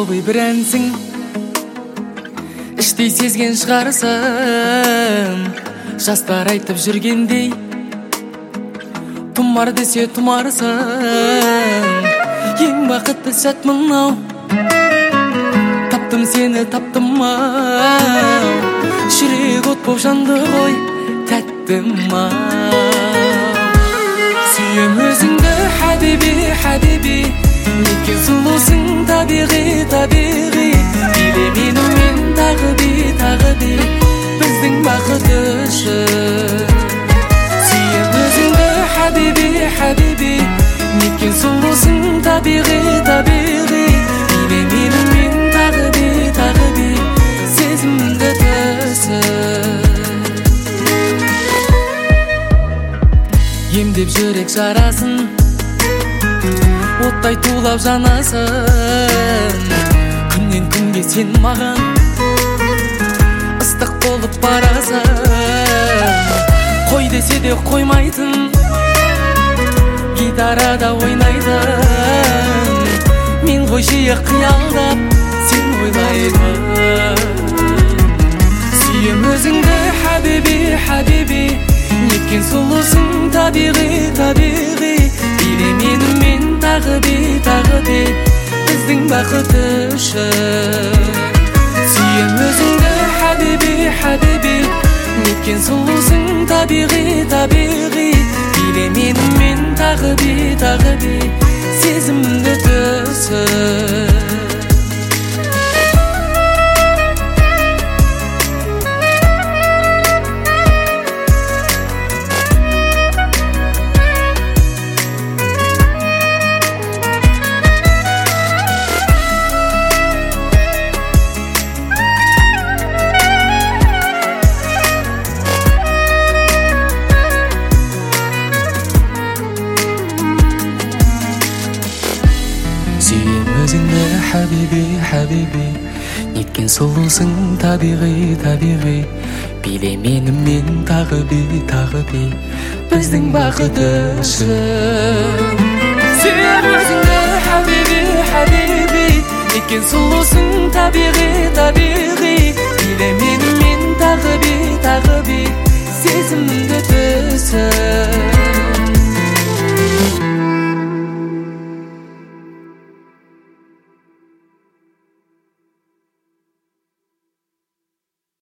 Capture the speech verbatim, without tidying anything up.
болбой бір әнсің, іштей сезген шығарсың. Жастар айтып жүргендей, тұмар десе тұмарсың. Ең бақытты сәт мынау, таптым сені таптым-ау. Жүрек от боп жанды ғой, тәттім-ау. Сүйем өзіңді хабиби, хабиби, неткен сұлусың табиғи, табиғи. Биле менімен тағы би, тағы би, біздің бақыт үшін. Сүйем өзіңді хабиби, хабиби, неткен сұлусың табиғи, табиғи. Биле менімен тағы би, тағы би, сезімді түсін. Емдеп жүрек жарасын, оттай тулап жанасың. Күннен күнге сен маған ыстық болып барасың. Қой десе де қоймайтын, гитарада ойнайтын. Мен ғой жиі қиялдап, сен ойлайтын. Сүйем өзіңді хабиби, хабиби, неткен сұлусың табиғи, табиғи. Биле менімен тағы би, тағы би, біздің бақыт үшін. Сүйем өзіңді хабиби, хабиби, неткен сұлусың табиғи, табиғи. Биле менімен тағы би, тағы би, сезімді түсін. Сүйем өзіңді хабиби, хабиби, неткен сұлусың табиғи, табиғи. Биле менімен тағы би, тағы би, біздің бақыт үшін. Сүйем өзіңді хабиби, хабиби, неткен сұлусың табиғи.